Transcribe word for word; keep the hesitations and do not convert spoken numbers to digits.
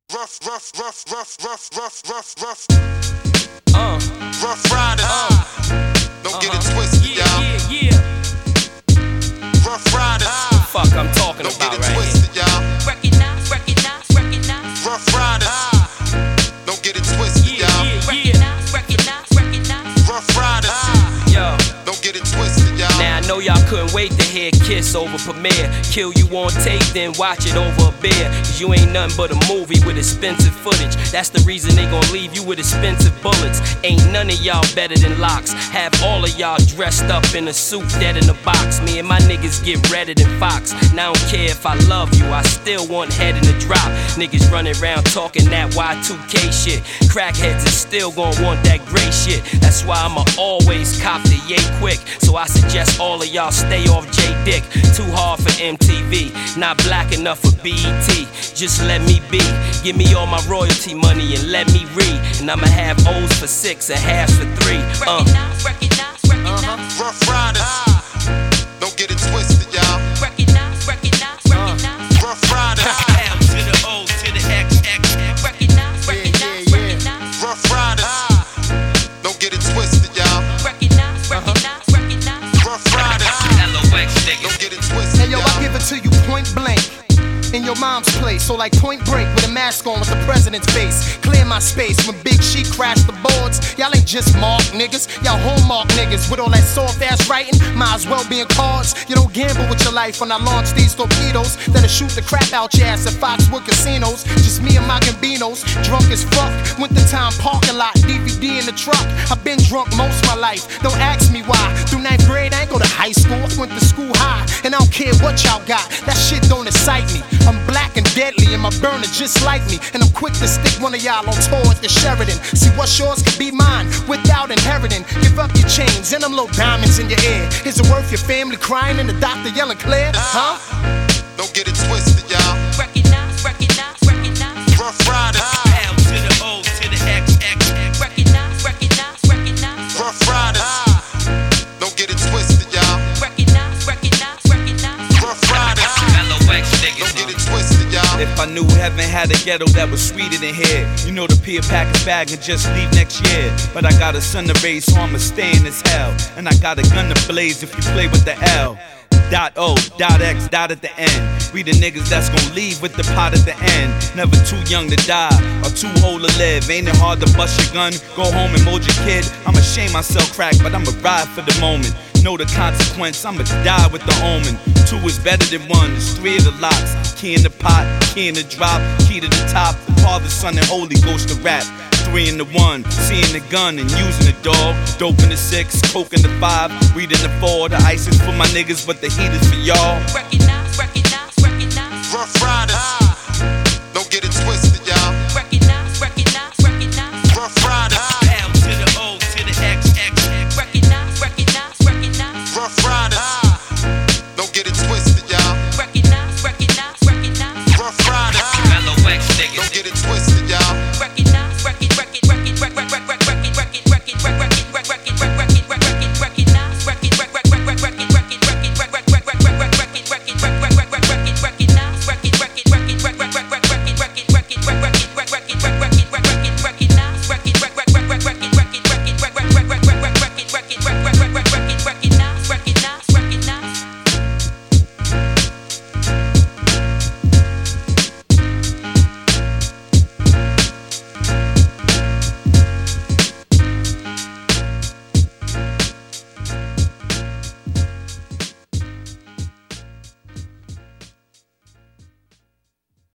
Rough, rough, rough, rough, rough, rough, rough, rough. Uh, rough riders. Uh, Don't uh-huh. get it twisted, yeah, y'all. Yeah, yeah. Rough riders. Uh, fuck, I'm talking Don't about get it right twisted, here. y'all. Recognize, recognize, recognize. Rough riders. Uh, Don't get it twisted, Yeah, y'all. yeah, yeah. Recognize, recognize, recognize. Rough riders. Uh, yo. Don't get it twisted, y'all. Now I know y'all couldn't wait to hear Kiss over Premiere. Kill you on tape, then watch it over a beer. Cause you ain't nothing but a movie with expensive footage. That's the reason they gon' leave you with expensive bullets. Ain't none of y'all better than Locks. Have all of y'all dressed up in a suit, dead in a box. Me and my niggas get redder than Fox. Now I don't care if I love you, I still want head in the drop. Niggas running around talking that Y two K shit. Crackheads is still gon' want that gray shit. That's why I'ma always cop the yay quick. So I suggest all of y'all stay off J-Dick. Too hard for M T V, not black enough for B E T. Just let me be, give me all my royalty money and let me read. And I'ma have O's for six and halves for three. Uh. Recognize, recognize, recognize. Rough riders. Don't get it twisted, y'all. Recognize, recognize, recognize. Rough riders. L to the O to the X, X, X. Recognize, recognize, recognize. Rough riders. Don't get it twisted, y'all. Recognize, recognize, recognize. Rough riders. L O X niggas. Don't get it twisted, Hey yo, I y'all. give it to you point blank. In your mom's place, so like Point Break with a mask on with the president's face. Clear my space when Big She crashed the boards. Y'all ain't just mark niggas, y'all hallmark niggas with all that soft ass writing. Might as well be in cards. You don't gamble with your life when I launch these torpedoes that'll shoot the crap out your ass at Foxwood casinos. Just me and my Gambinos, drunk as fuck. Winter time parking lot, D V D in the truck. I've been drunk most of my life. Don't ask me why. Through ninth grade, I ain't go to high school. I went to school high, and I don't care what y'all got. That shit don't excite me. I'm black and deadly, and my burner just like me. And I'm quick to stick one of y'all on tour at the Sheridan. See what's yours could be mine without inheriting. Give up your chains and them little diamonds in your ear. Is it worth your family crying and the doctor yelling clear? Huh? Don't get it twisted, y'all. Recognize, recognize, recognize. Rough riders. L to the O to the X, X, X. Recognize, recognize, recognize. Rough riders. Don't get it twisted, y'all. Recognize, recognize, recognize. Rough riders. L O X niggas. Don't get it twisted, y'all. If I knew heaven had a ghetto that was sweeter than here, you know to peel pack his bag and just leave next year. But I got a son to raise, so I'ma stay in this hell. And I got a gun to blaze if you play with the L. Dot O, dot X, dot at the end. We the niggas that's gon' leave with the pot at the end. Never too young to die or too old to live. Ain't it hard to bust your gun, go home and mold your kid? I'ma shame myself crack, but I'ma ride for the moment. Know the consequence, I'ma die with the omen. Two is better than one, there's three of the locks. Key in the pot, key in the drop, key to the top. The Father, Son, and Holy Ghost to rap. Three in the one, seeing the gun and using the dog. Dope in the six, coke in the five, weed in the four. The ice is for my niggas, but the heat is for y'all. Recognize, recognize, recognize. Rough riders.